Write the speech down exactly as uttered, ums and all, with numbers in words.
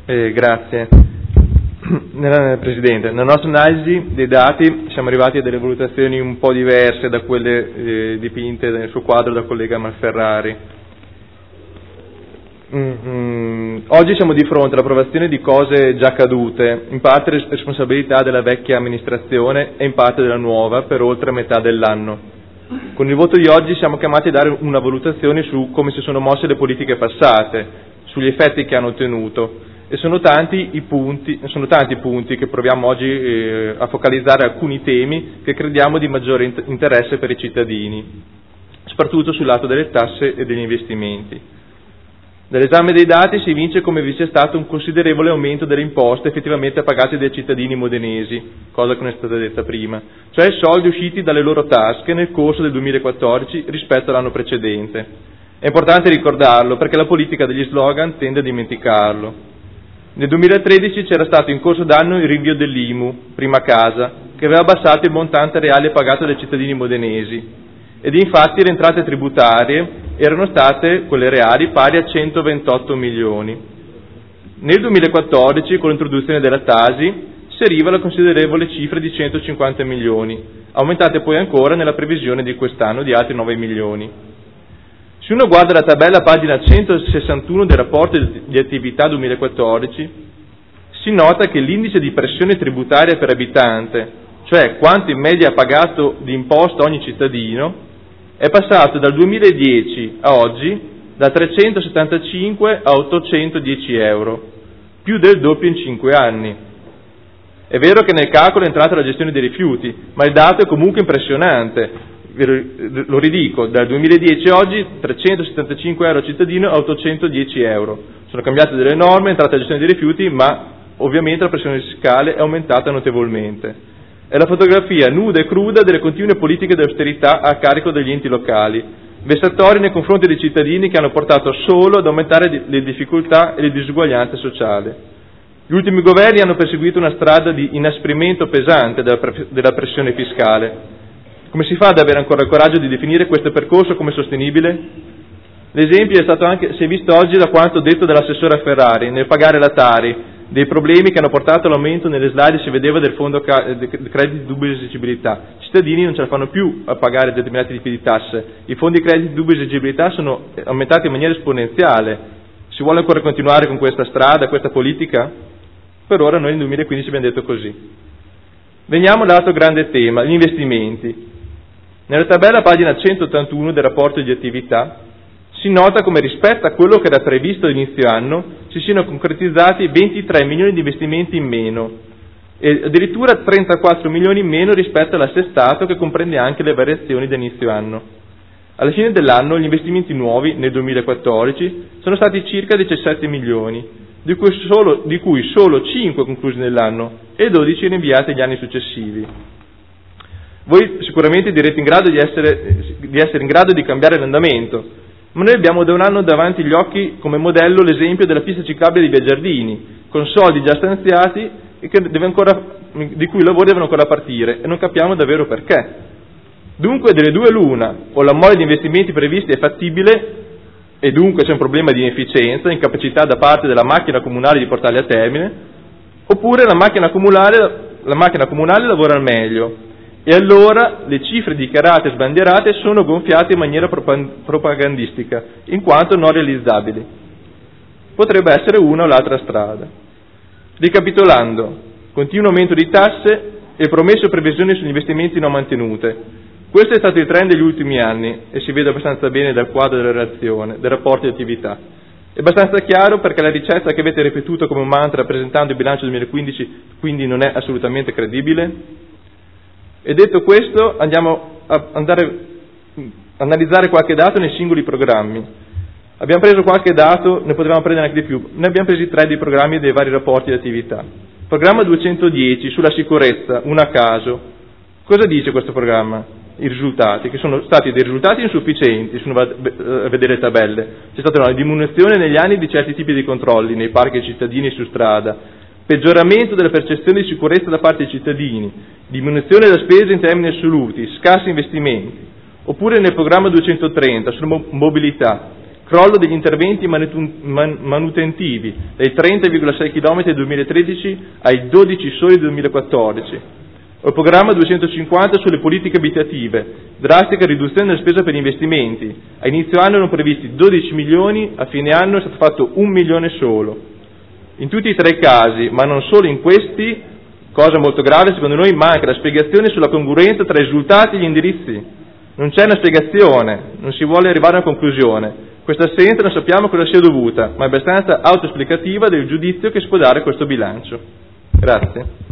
Eh, grazie. Nella, Presidente, nella nostra analisi dei dati siamo arrivati a delle valutazioni un po' diverse da quelle eh, dipinte nel suo quadro dal collega Malferrari. Mm-hmm. Oggi siamo di fronte all'approvazione di cose già cadute, in parte responsabilità della vecchia amministrazione e in parte della nuova, per oltre metà dell'anno. Con il voto di oggi siamo chiamati a dare una valutazione su come si sono mosse le politiche passate, sugli effetti che hanno ottenuto, e sono tanti i punti, sono tanti i punti che proviamo oggi eh, a focalizzare alcuni temi che crediamo di maggiore interesse per i cittadini, soprattutto sul lato delle tasse e degli investimenti. Dall'esame dei dati si evince come vi sia stato un considerevole aumento delle imposte effettivamente pagate dai cittadini modenesi, cosa che non è stata detta prima, cioè soldi usciti dalle loro tasche nel corso del duemilaquattordici rispetto all'anno precedente. È importante ricordarlo perché la politica degli slogan tende a dimenticarlo. Nel duemilatredici c'era stato in corso d'anno il rinvio dell'I M U, prima casa, che aveva abbassato il montante reale pagato dai cittadini modenesi. Ed infatti le entrate tributarie erano state, quelle reali, pari a centoventotto milioni. Nel duemilaquattordici, con l'introduzione della Tasi, si arriva alla considerevole cifra di centocinquanta milioni, aumentate poi ancora nella previsione di quest'anno di altri nove milioni. Se uno guarda la tabella pagina centosessantuno del rapporto di attività duemilaquattordici, si nota che l'indice di pressione tributaria per abitante, cioè quanto in media ha pagato di imposta ogni cittadino, è passato dal duemiladieci a oggi da trecentosettantacinque a ottocentodieci euro, più del doppio in cinque anni. È vero che nel calcolo è entrata la gestione dei rifiuti, ma il dato è comunque impressionante. Lo ridico, dal duemiladieci a oggi trecentosettantacinque euro cittadino a ottocentodieci euro. Sono cambiate delle norme, è entrata la gestione dei rifiuti, ma ovviamente la pressione fiscale è aumentata notevolmente. È la fotografia nuda e cruda delle continue politiche di austerità a carico degli enti locali, vessatori nei confronti dei cittadini che hanno portato solo ad aumentare le difficoltà e le disuguaglianze sociali. Gli ultimi governi hanno perseguito una strada di inasprimento pesante della, pre- della pressione fiscale. Come si fa ad avere ancora il coraggio di definire questo percorso come sostenibile? L'esempio è stato anche, si è visto oggi da quanto detto dall'assessore Ferrari nel pagare la Tari, dei problemi che hanno portato all'aumento nelle slide si vedeva del fondo ca- del credito di dubbia esigibilità. I cittadini non ce la fanno più a pagare determinati tipi di tasse. I fondi di credito di dubbia esigibilità sono aumentati in maniera esponenziale. Si vuole ancora continuare con questa strada, questa politica? Per ora noi nel duemilaquindici abbiamo detto così. Veniamo all'altro grande tema, gli investimenti. Nella tabella pagina centottantuno del rapporto di attività si nota come rispetto a quello che era previsto all'inizio anno si siano concretizzati ventitré milioni di investimenti in meno e addirittura trentaquattro milioni in meno rispetto all'assestato che comprende anche le variazioni da inizio anno. Alla fine dell'anno gli investimenti nuovi nel duemilaquattordici sono stati circa diciassette milioni, di cui solo, di cui solo cinque conclusi nell'anno e dodici rinviati agli anni successivi. Voi sicuramente direte in grado di essere, di essere in grado di cambiare l'andamento, ma noi abbiamo da un anno davanti agli occhi come modello l'esempio della pista ciclabile di Via Giardini, con soldi già stanziati e che deve ancora, di cui i lavori devono ancora partire e non capiamo davvero perché. Dunque delle due l'una, o la mole di investimenti previsti è fattibile e dunque c'è un problema di inefficienza, incapacità da parte della macchina comunale di portarli a termine, oppure la macchina comunale, la macchina comunale lavora al meglio. E allora le cifre dichiarate e sbandierate sono gonfiate in maniera propagandistica, in quanto non realizzabili. Potrebbe essere una o l'altra strada. Ricapitolando, continuo aumento di tasse e promesso previsioni sugli investimenti non mantenute. Questo è stato il trend degli ultimi anni e si vede abbastanza bene dal quadro della relazione, del rapporto di attività. È abbastanza chiaro perché la ricetta che avete ripetuto come un mantra presentando il bilancio duemilaquindici quindi non è assolutamente credibile. E detto questo andiamo a andare a analizzare qualche dato nei singoli programmi. Abbiamo preso qualche dato, ne potevamo prendere anche di più, ne abbiamo presi tre dei programmi dei vari rapporti di attività. Programma duecentodieci sulla sicurezza, un a caso. Cosa dice questo programma? I risultati, che sono stati dei risultati insufficienti, se uno va a vedere le tabelle. C'è stata una diminuzione negli anni di certi tipi di controlli, nei parchi e cittadini su strada, peggioramento della percezione di sicurezza da parte dei cittadini, diminuzione della spesa in termini assoluti, scarsi investimenti. Oppure nel programma duecentotrenta sulla mobilità, crollo degli interventi manutentivi dai trenta virgola sei chilometri del duemilatredici ai dodici soli del duemilaquattordici, o il programma duecentocinquanta sulle politiche abitative, drastica riduzione della spesa per investimenti, a inizio anno erano previsti dodici milioni, a fine anno è stato fatto un milione solo. In tutti e tre i casi, ma non solo in questi, cosa molto grave secondo noi, manca la spiegazione sulla congruenza tra i risultati e gli indirizzi. Non c'è una spiegazione, non si vuole arrivare a una conclusione. Questa assenza non sappiamo cosa sia dovuta, ma è abbastanza autoesplicativa del giudizio che si può dare a questo bilancio. Grazie.